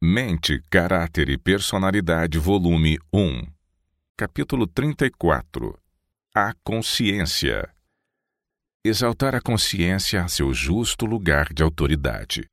Mente, Caráter e Personalidade, volume 1. Capítulo 34. A consciência. Exaltar a consciência a seu justo lugar de autoridade.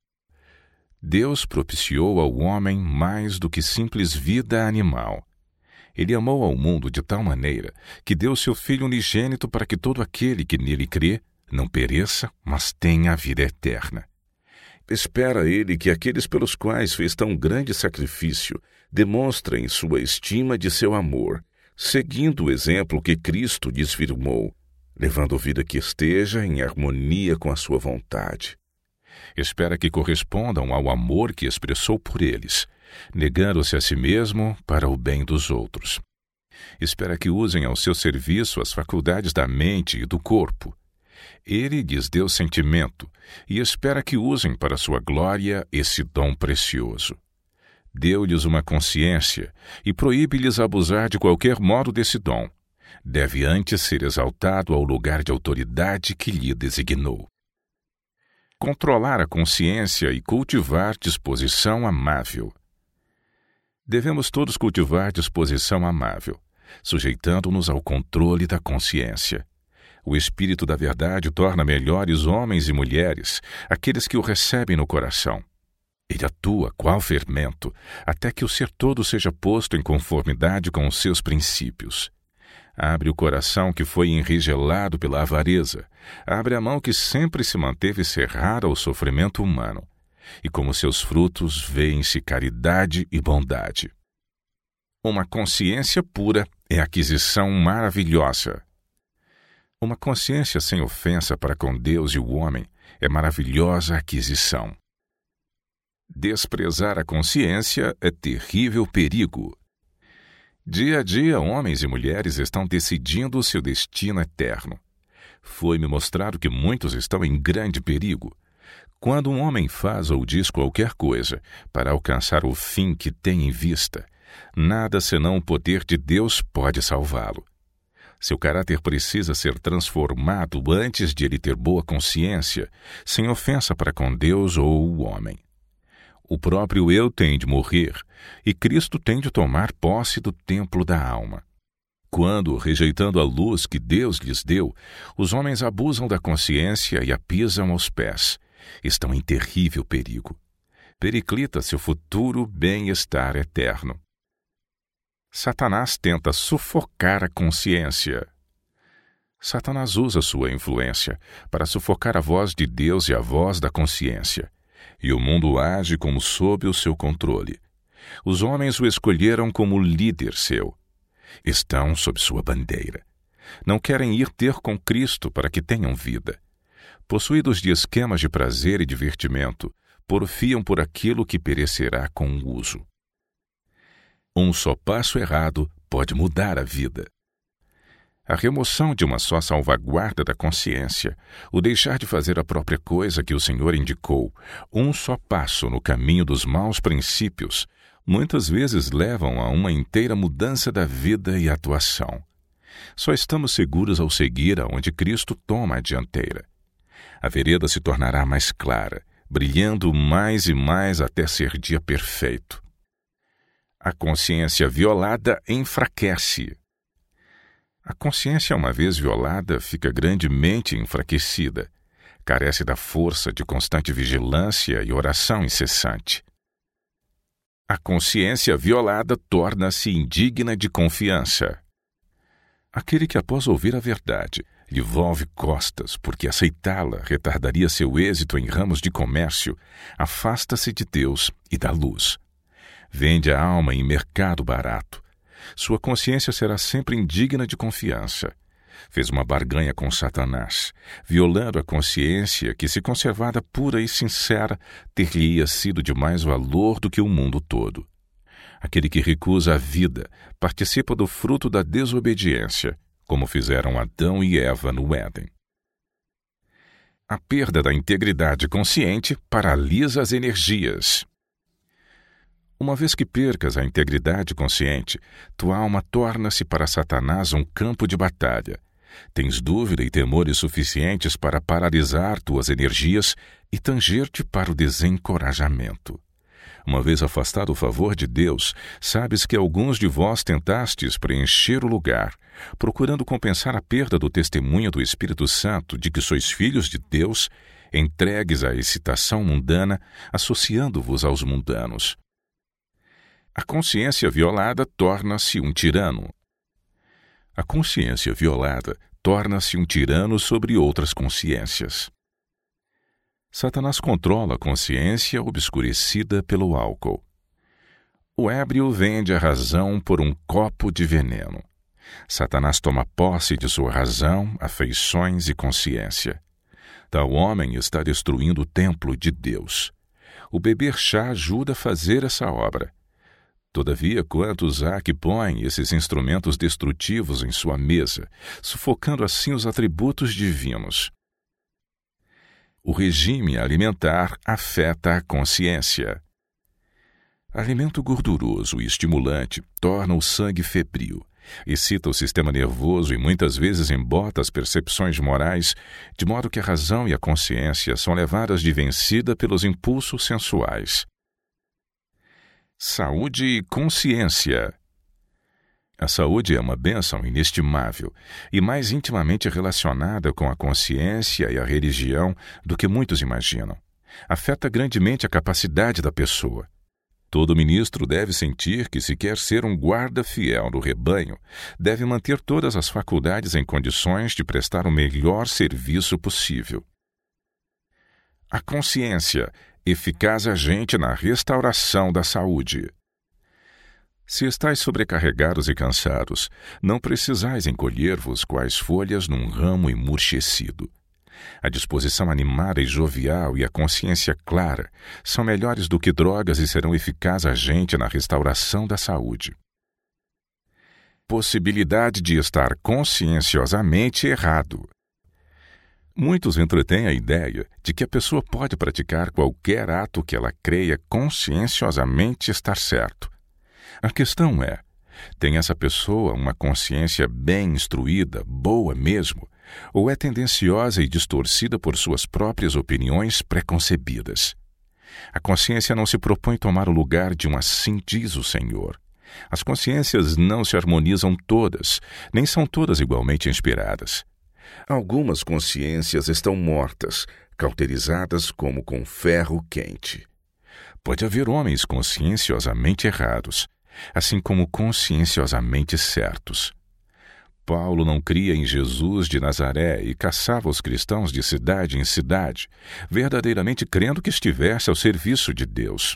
Deus propiciou ao homem mais do que simples vida animal. Ele amou ao mundo de tal maneira que deu seu Filho unigênito para que todo aquele que nele crê não pereça, mas tenha a vida eterna. Espera ele que aqueles pelos quais fez tão grande sacrifício demonstrem sua estima de seu amor, seguindo o exemplo que Cristo lhes firmou, levando vida que esteja em harmonia com a sua vontade. Espera que correspondam ao amor que expressou por eles, negando-se a si mesmo para o bem dos outros. Espera que usem ao seu serviço as faculdades da mente e do corpo. Ele lhes deu sentimento e espera que usem para sua glória esse dom precioso. Deu-lhes uma consciência e proíbe-lhes abusar de qualquer modo desse dom. Deve antes ser exaltado ao lugar de autoridade que lhe designou. Controlar a consciência e cultivar disposição amável. Devemos todos cultivar disposição amável, sujeitando-nos ao controle da consciência. O Espírito da Verdade torna melhores homens e mulheres aqueles que o recebem no coração. Ele atua qual fermento, até que o ser todo seja posto em conformidade com os seus princípios. Abre o coração que foi enrigelado pela avareza, abre a mão que sempre se manteve cerrada ao sofrimento humano, e como seus frutos vêem-se caridade e bondade. Uma consciência pura é aquisição maravilhosa. Uma consciência sem ofensa para com Deus e o homem é maravilhosa aquisição. Desprezar a consciência é terrível perigo. Dia a dia, homens e mulheres estão decidindo o seu destino eterno. Foi-me mostrado que muitos estão em grande perigo. Quando um homem faz ou diz qualquer coisa para alcançar o fim que tem em vista, nada senão o poder de Deus pode salvá-lo. Seu caráter precisa ser transformado antes de ele ter boa consciência, sem ofensa para com Deus ou o homem. O próprio eu tem de morrer, e Cristo tem de tomar posse do templo da alma. Quando, rejeitando a luz que Deus lhes deu, os homens abusam da consciência e a pisam aos pés, estão em terrível perigo. Periclita seu futuro bem-estar eterno. Satanás tenta sufocar a consciência. Satanás usa sua influência para sufocar a voz de Deus e a voz da consciência, e o mundo age como sob o seu controle. Os homens o escolheram como líder seu. Estão sob sua bandeira. Não querem ir ter com Cristo para que tenham vida. Possuídos de esquemas de prazer e divertimento, porfiam por aquilo que perecerá com o uso. Um só passo errado pode mudar a vida. A remoção de uma só salvaguarda da consciência, o deixar de fazer a própria coisa que o Senhor indicou, um só passo no caminho dos maus princípios, muitas vezes levam a uma inteira mudança da vida e atuação. Só estamos seguros ao seguir aonde Cristo toma a dianteira. A vereda se tornará mais clara, brilhando mais e mais até ser dia perfeito. A consciência violada enfraquece. A consciência, uma vez violada, fica grandemente enfraquecida. Carece da força de constante vigilância e oração incessante. A consciência violada torna-se indigna de confiança. Aquele que, após ouvir a verdade, lhe volve costas porque aceitá-la retardaria seu êxito em ramos de comércio, afasta-se de Deus e da luz. Vende a alma em mercado barato. Sua consciência será sempre indigna de confiança. Fez uma barganha com Satanás, violando a consciência que, se conservada pura e sincera, ter-lhe-ia sido de mais valor do que o mundo todo. Aquele que recusa a vida participa do fruto da desobediência, como fizeram Adão e Eva no Éden. A perda da integridade consciente paralisa as energias. Uma vez que percas a integridade consciente, tua alma torna-se para Satanás um campo de batalha. Tens dúvida e temores suficientes para paralisar tuas energias e tanger-te para o desencorajamento. Uma vez afastado o favor de Deus, sabes que alguns de vós tentastes preencher o lugar, procurando compensar a perda do testemunho do Espírito Santo de que sois filhos de Deus, entregues à excitação mundana, associando-vos aos mundanos. A consciência violada torna-se um tirano. A consciência violada torna-se um tirano sobre outras consciências. Satanás controla a consciência obscurecida pelo álcool. O ébrio vende a razão por um copo de veneno. Satanás toma posse de sua razão, afeições e consciência. Tal homem está destruindo o templo de Deus. O beber chá ajuda a fazer essa obra. Todavia, quantos há que põem esses instrumentos destrutivos em sua mesa, sufocando assim os atributos divinos? O regime alimentar afeta a consciência. Alimento gorduroso e estimulante torna o sangue febril, excita o sistema nervoso e muitas vezes embota as percepções morais, de modo que a razão e a consciência são levadas de vencida pelos impulsos sensuais. Saúde e consciência. A saúde é uma bênção inestimável e mais intimamente relacionada com a consciência e a religião do que muitos imaginam. Afeta grandemente a capacidade da pessoa. Todo ministro deve sentir que, se quer ser um guarda fiel do rebanho, deve manter todas as faculdades em condições de prestar o melhor serviço possível. A consciência, eficaz agente na restauração da saúde. Se estáis sobrecarregados e cansados, não precisais encolher-vos quais folhas num ramo emurchecido. A disposição animada e jovial e a consciência clara são melhores do que drogas e serão eficaz agente na restauração da saúde. Possibilidade de estar conscienciosamente errado. Muitos entretêm a ideia de que a pessoa pode praticar qualquer ato que ela creia conscienciosamente estar certo. A questão é, tem essa pessoa uma consciência bem instruída, boa mesmo, ou é tendenciosa e distorcida por suas próprias opiniões preconcebidas? A consciência não se propõe tomar o lugar de um assim diz o Senhor. As consciências não se harmonizam todas, nem são todas igualmente inspiradas. Algumas consciências estão mortas, cauterizadas como com ferro quente. Pode haver homens conscienciosamente errados, assim como conscienciosamente certos. Paulo não cria em Jesus de Nazaré e caçava os cristãos de cidade em cidade, verdadeiramente crendo que estivesse ao serviço de Deus.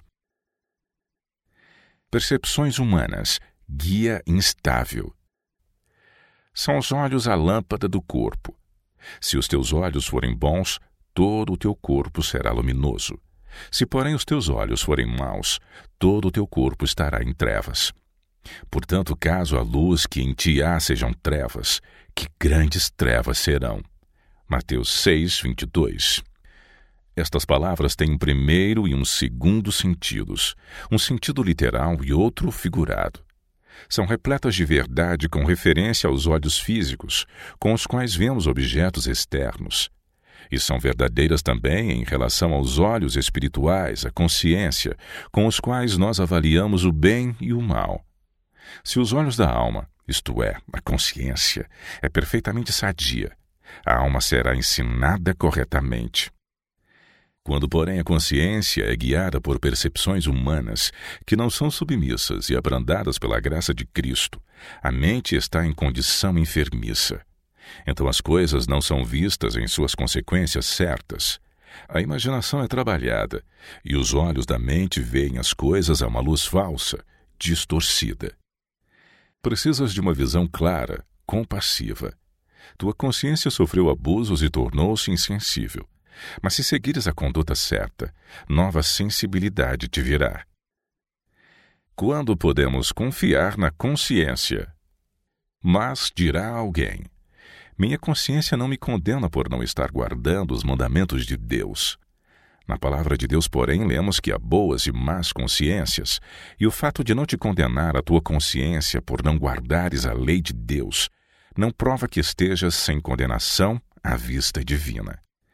Percepções humanas, guia instável. São os olhos a lâmpada do corpo. Se os teus olhos forem bons, todo o teu corpo será luminoso. Se, porém, os teus olhos forem maus, todo o teu corpo estará em trevas. Portanto, caso a luz que em ti há sejam trevas, que grandes trevas serão. Mateus 6:22. Estas palavras têm um primeiro e um segundo sentidos, um sentido literal e outro figurado. São repletas de verdade com referência aos olhos físicos, com os quais vemos objetos externos. E são verdadeiras também em relação aos olhos espirituais, a consciência, com os quais nós avaliamos o bem e o mal. Se os olhos da alma, isto é, a consciência, é perfeitamente sadia, a alma será ensinada corretamente. Quando, porém, a consciência é guiada por percepções humanas que não são submissas e abrandadas pela graça de Cristo, a mente está em condição enfermiça. Então as coisas não são vistas em suas consequências certas. A imaginação é trabalhada, e os olhos da mente veem as coisas a uma luz falsa, distorcida. Precisas de uma visão clara, compassiva. Tua consciência sofreu abusos e tornou-se insensível. Mas se seguires a conduta certa, nova sensibilidade te virá. Quando podemos confiar na consciência? Mas dirá alguém: minha consciência não me condena por não estar guardando os mandamentos de Deus. Na palavra de Deus, porém, lemos que há boas e más consciências, e o fato de não te condenar a tua consciência por não guardares a lei de Deus não prova que estejas sem condenação à vista divina.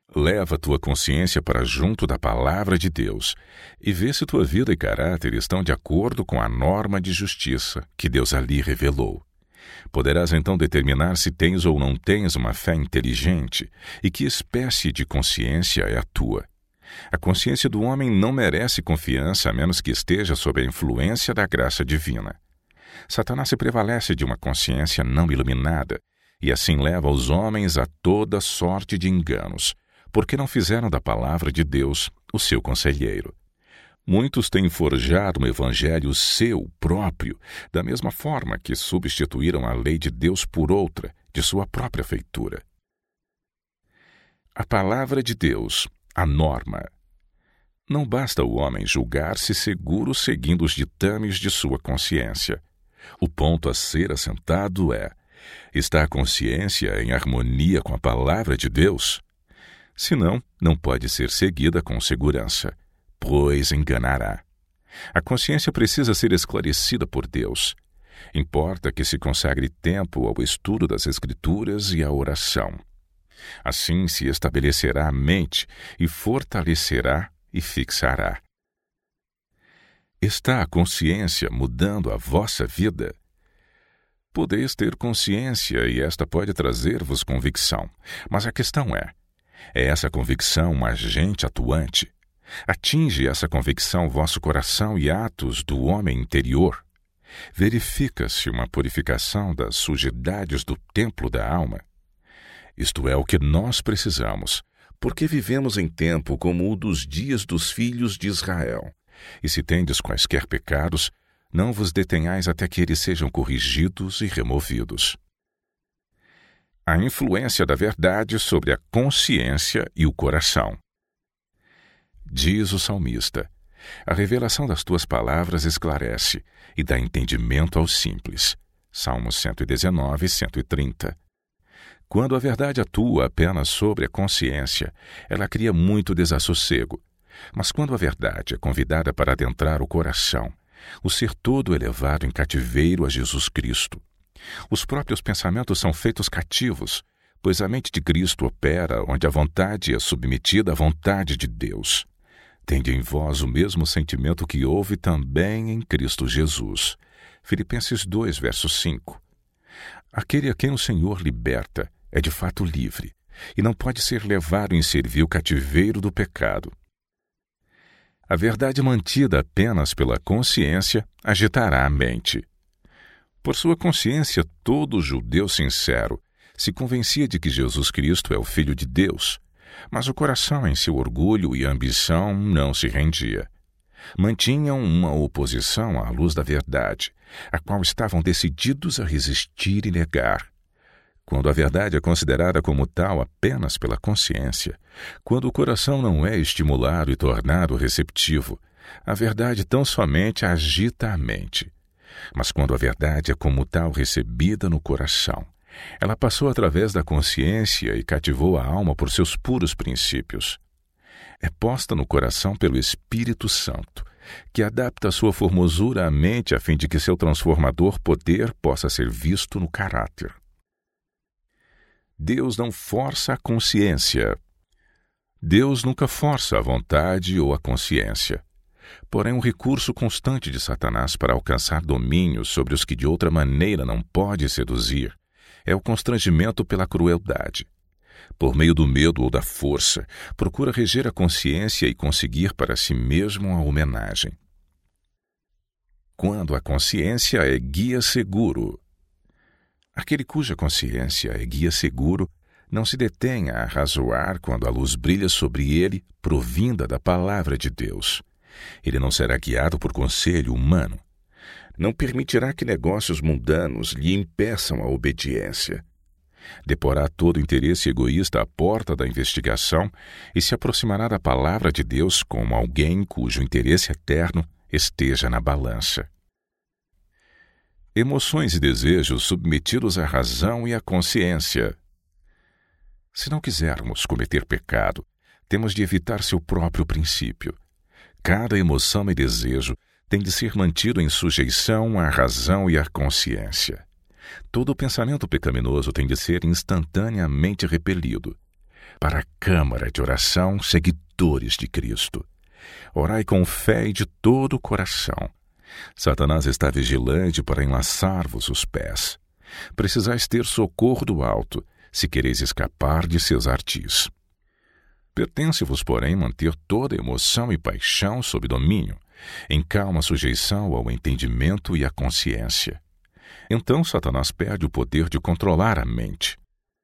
Leva tua consciência para junto da palavra de Deus e vê se tua vida e caráter estão de acordo com a norma de justiça que Deus ali revelou. Poderás então determinar se tens ou não tens uma fé inteligente e que espécie de consciência é a tua. A consciência do homem não merece confiança a menos que esteja sob a influência da graça divina. Satanás se prevalece de uma consciência não iluminada e assim leva os homens a toda sorte de enganos, porque não fizeram da palavra de Deus o seu conselheiro. Muitos têm forjado um evangelho seu próprio, da mesma forma que substituíram a lei de Deus por outra, de sua própria feitura. A palavra de Deus, a norma. Não basta o homem julgar-se seguro seguindo os ditames de sua consciência. O ponto a ser assentado é: está a consciência em harmonia com a palavra de Deus? Senão, não pode ser seguida com segurança, pois enganará. A consciência precisa ser esclarecida por Deus. Importa que se consagre tempo ao estudo das Escrituras e à oração. Assim se estabelecerá a mente e fortalecerá e fixará. Está a consciência mudando a vossa vida? Podeis ter consciência e esta pode trazer-vos convicção, mas a questão é essa convicção um agente atuante? Atinge essa convicção vosso coração e atos do homem interior? Verifica-se uma purificação das sujidades do templo da alma? Isto é o que nós precisamos, porque vivemos em tempo como o dos dias dos filhos de Israel. E se tendes quaisquer pecados, não vos detenhais até que eles sejam corrigidos e removidos. A influência da verdade sobre a consciência e o coração. Diz o salmista: a revelação das tuas palavras esclarece e dá entendimento aos simples. Salmos 119, 130. Quando a verdade atua apenas sobre a consciência, ela cria muito desassossego. Mas quando a verdade é convidada para adentrar o coração, o ser todo é levado em cativeiro a Jesus Cristo. Os próprios pensamentos são feitos cativos, pois a mente de Cristo opera onde a vontade é submetida à vontade de Deus. Tende em vós o mesmo sentimento que houve também em Cristo Jesus. Filipenses 2, verso 5. Aquele a quem o Senhor liberta é de fato livre, e não pode ser levado em servil cativeiro do pecado. A verdade mantida apenas pela consciência agitará a mente. Por sua consciência, todo judeu sincero se convencia de que Jesus Cristo é o Filho de Deus, mas o coração, em seu orgulho e ambição, não se rendia. Mantinham uma oposição à luz da verdade, a qual estavam decididos a resistir e negar. Quando a verdade é considerada como tal apenas pela consciência, quando o coração não é estimulado e tornado receptivo, a verdade tão somente agita a mente. Mas quando a verdade é como tal recebida no coração, ela passou através da consciência e cativou a alma por seus puros princípios. É posta no coração pelo Espírito Santo, que adapta a sua formosura à mente a fim de que seu transformador poder possa ser visto no caráter. Deus não força a consciência. Deus nunca força a vontade ou a consciência. Porém, um recurso constante de Satanás para alcançar domínio sobre os que de outra maneira não pode seduzir é o constrangimento pela crueldade. Por meio do medo ou da força, procura reger a consciência e conseguir para si mesmo a homenagem. Quando a consciência é guia seguro. Aquele cuja consciência é guia seguro não se detém a arrazoar quando a luz brilha sobre ele, provinda da palavra de Deus. Ele não será guiado por conselho humano. Não permitirá que negócios mundanos lhe impeçam a obediência. Deporá todo interesse egoísta à porta da investigação e se aproximará da palavra de Deus como alguém cujo interesse eterno esteja na balança. Emoções e desejos submetidos à razão e à consciência. Se não quisermos cometer pecado, temos de evitar seu próprio princípio. Cada emoção e desejo tem de ser mantido em sujeição à razão e à consciência. Todo pensamento pecaminoso tem de ser instantaneamente repelido. para a câmara de oração, seguidores de Cristo. Orai com fé e de todo o coração. Satanás está vigilante para enlaçar-vos os pés. Precisais ter socorro do alto, se quereis escapar de seus ardis. Pertence-vos, porém, manter toda emoção e paixão sob domínio, em calma sujeição ao entendimento e à consciência. Então Satanás perde o poder de controlar a mente.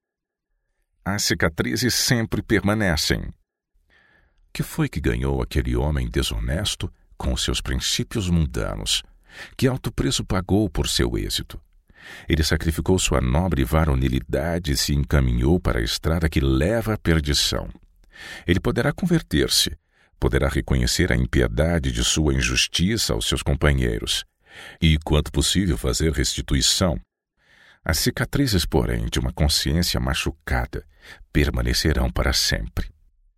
As cicatrizes sempre permanecem. Que foi que ganhou aquele homem desonesto com seus princípios mundanos? Que alto preço pagou por seu êxito? Ele sacrificou sua nobre varonilidade e se encaminhou para a estrada que leva à perdição. Ele poderá converter-se, poderá reconhecer a impiedade de sua injustiça aos seus companheiros e, quanto possível, fazer restituição. As cicatrizes, porém, de uma consciência machucada permanecerão para sempre.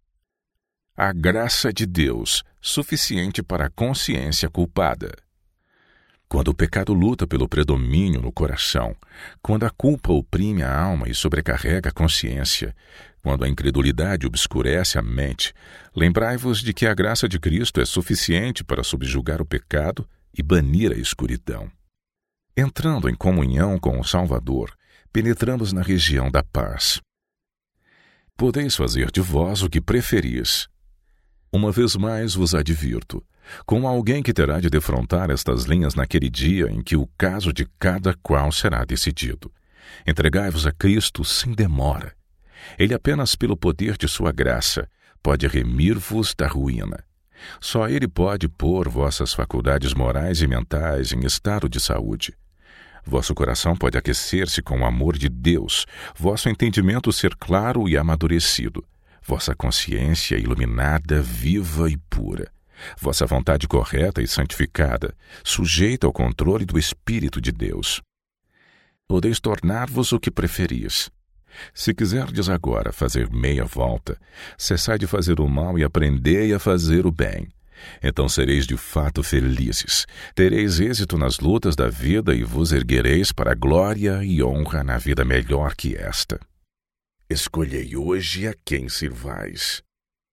A graça de Deus, suficiente para a consciência culpada. Quando o pecado luta pelo predomínio no coração, quando a culpa oprime a alma e sobrecarrega a consciência, quando a incredulidade obscurece a mente, lembrai-vos de que a graça de Cristo é suficiente para subjugar o pecado e banir a escuridão. Entrando em comunhão com o Salvador, penetramos na região da paz. Podeis fazer de vós o que preferis. Uma vez mais vos advirto, com alguém que terá de defrontar estas linhas naquele dia em que o caso de cada qual será decidido. Entregai-vos a Cristo sem demora. Ele apenas pelo poder de sua graça pode remir-vos da ruína. Só Ele pode pôr vossas faculdades morais e mentais em estado de saúde. Vosso coração pode aquecer-se com o amor de Deus, vosso entendimento ser claro e amadurecido, vossa consciência iluminada, viva e pura, vossa vontade correta e santificada, sujeita ao controle do Espírito de Deus. Podeis tornar-vos o que preferis. Se quiserdes agora fazer meia volta, cessai de fazer o mal e aprendei a fazer o bem. Então sereis de fato felizes, tereis êxito nas lutas da vida e vos erguereis para a glória e honra na vida melhor que esta. Escolhei hoje a quem sirvais.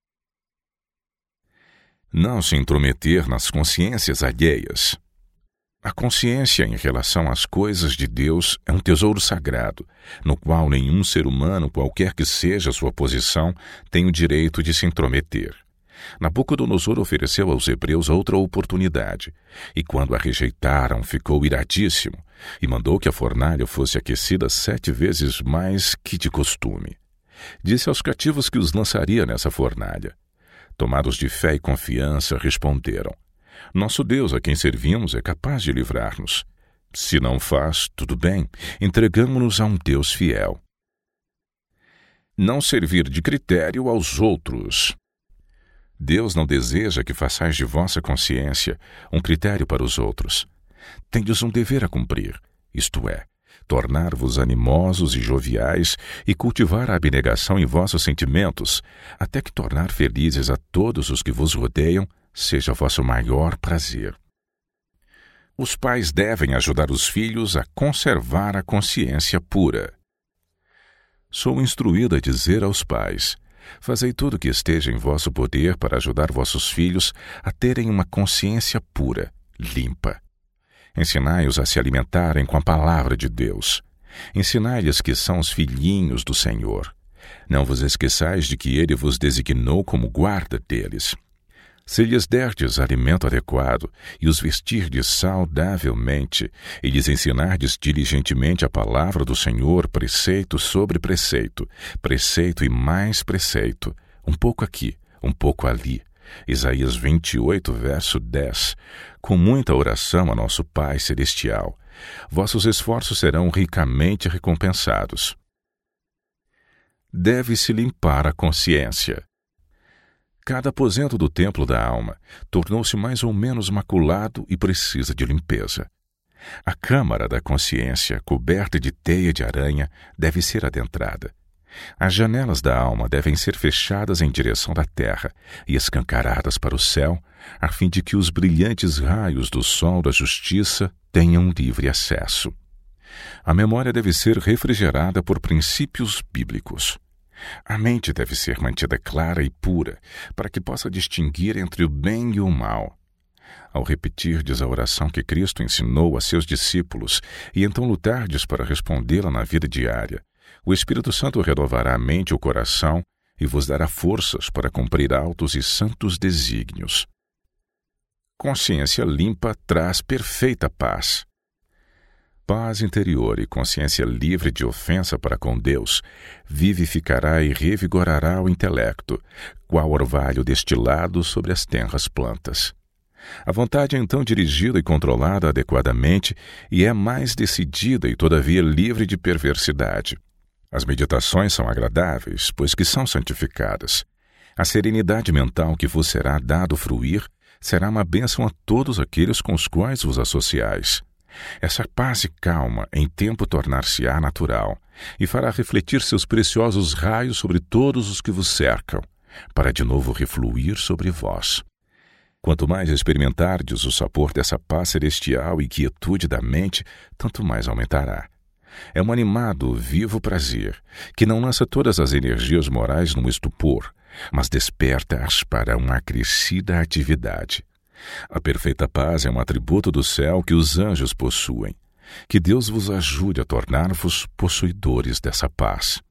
Não se intrometer nas consciências alheias. A consciência em relação às coisas de Deus é um tesouro sagrado, no qual nenhum ser humano, qualquer que seja a sua posição, tem o direito de se intrometer. Nabucodonosor ofereceu aos hebreus outra oportunidade, e quando a rejeitaram, ficou iradíssimo, e mandou que a fornalha fosse aquecida 7 vezes mais que de costume. Disse aos cativos que os lançaria nessa fornalha. Tomados de fé e confiança, responderam: Nosso Deus, a quem servimos, é capaz de livrar-nos. Se não faz, tudo bem, entregamo-nos a um Deus fiel. Não servir de critério aos outros. Deus não deseja que façais de vossa consciência um critério para os outros. Tendes um dever a cumprir, isto é, tornar-vos animosos e joviais e cultivar a abnegação em vossos sentimentos, até que tornar felizes a todos os que vos rodeiam seja vosso maior prazer. Os pais devem ajudar os filhos a conservar a consciência pura. Sou instruído a dizer aos pais: fazei tudo o que esteja em vosso poder para ajudar vossos filhos a terem uma consciência pura, limpa. Ensinai-os a se alimentarem com a palavra de Deus. Ensinai-lhes que são os filhinhos do Senhor. Não vos esqueçais de que Ele vos designou como guarda deles. Se lhes derdes alimento adequado e os vestirdes saudavelmente, e lhes ensinardes diligentemente a palavra do Senhor, preceito sobre preceito, preceito e mais preceito, um pouco aqui, um pouco ali. Isaías 28, verso 10. Com muita oração a nosso Pai Celestial, vossos esforços serão ricamente recompensados. Deve-se limpar a consciência. Cada aposento do templo da alma tornou-se mais ou menos maculado e precisa de limpeza. A câmara da consciência, coberta de teia de aranha, deve ser adentrada. As janelas da alma devem ser fechadas em direção da terra e escancaradas para o céu, a fim de que os brilhantes raios do sol da justiça tenham livre acesso. A memória deve ser refrigerada por princípios bíblicos. A mente deve ser mantida clara e pura, para que possa distinguir entre o bem e o mal. Ao repetirdes a oração que Cristo ensinou a seus discípulos e então lutardes para respondê-la na vida diária, o Espírito Santo renovará a mente e o coração e vos dará forças para cumprir altos e santos desígnios. Consciência limpa traz perfeita paz. Paz interior e consciência livre de ofensa para com Deus vivificará e revigorará o intelecto, qual orvalho destilado sobre as tenras plantas. A vontade é então dirigida e controlada adequadamente e é mais decidida e todavia livre de perversidade. As meditações são agradáveis, pois que são santificadas. A serenidade mental que vos será dado fruir será uma bênção a todos aqueles com os quais vos associais. Essa paz e calma em tempo tornar-se-á natural e fará refletir seus preciosos raios sobre todos os que vos cercam, para de novo refluir sobre vós. Quanto mais experimentardes o sabor dessa paz celestial e quietude da mente, tanto mais aumentará. É um animado, vivo prazer, que não lança todas as energias morais num estupor, mas desperta-as para uma acrescida atividade. A perfeita paz é um atributo do céu que os anjos possuem. Que Deus vos ajude a tornar-vos possuidores dessa paz.